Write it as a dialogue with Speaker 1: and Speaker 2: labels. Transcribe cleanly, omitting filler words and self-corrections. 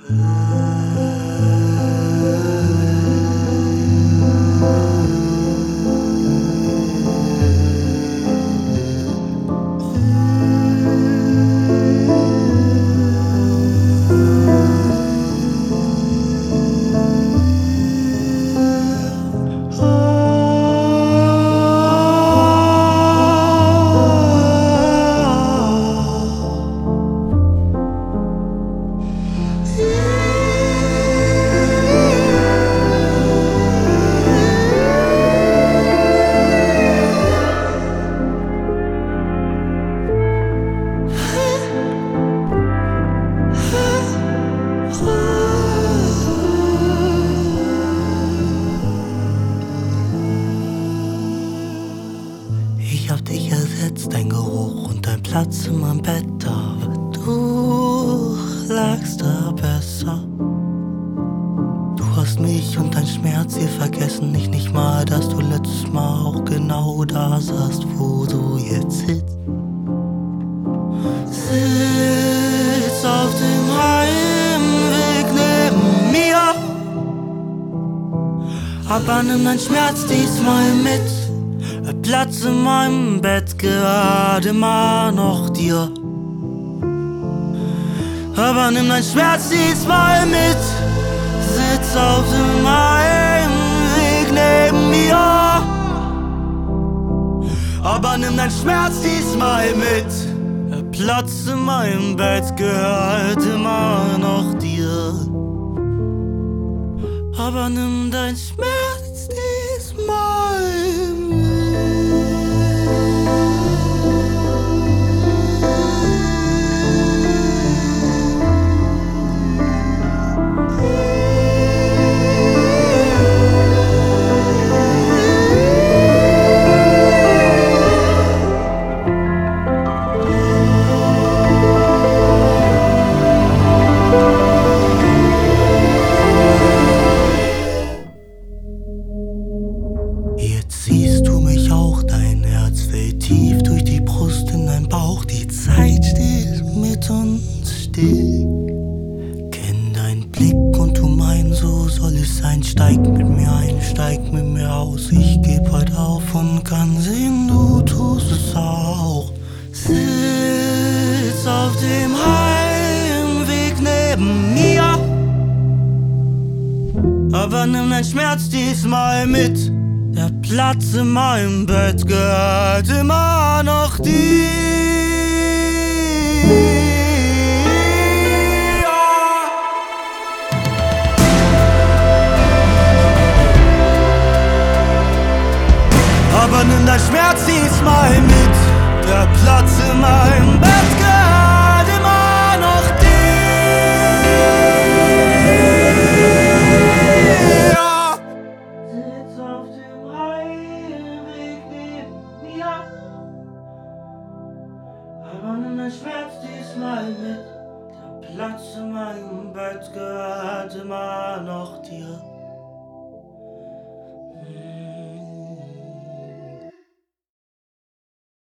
Speaker 1: Ich hab dich ersetzt, dein Geruch und dein Platz in meinem Bett, aber du lagst da besser. Du hast mich und dein Schmerz hier vergessen, ich nicht mal, dass du letztes Mal auch genau da saßt, wo du jetzt sitzt. Sitz auf dem Heimweg neben mir, aber nimm dein Schmerz diesmal mit. Platz in meinem Bett gehört immer noch dir. Aber nimm dein Schmerz diesmal mit. Sitz auf dem Heimweg neben mir, aber nimm dein Schmerz diesmal mit. Platz in meinem Bett gehört immer noch dir. Aber nimm dein Schmerz diesmal mit. Jetzt siehst du mich auch, dein Herz fällt tief durch die Brust in dein Bauch. Die Zeit steht mit uns still. Kenn deinen Blick und du meinst, so soll es sein. Steig mit mir ein, steig mit mir aus. Ich geb heute auf und kann sehen, du tust es auch. Sitz auf dem Heimweg neben mir, aber nimm dein Schmerz diesmal mit. Der Platz in meinem Bett gehört immer noch dir. Aber nimm dein Schmerz diesmal mit. Der Platz in meinem Bett gehört immer noch dir. Sitz auf dem Heimweg neben mir, aber nimm dein Schmerz diesmal mit. Der Platz in meinem Bett gehört immer noch dir.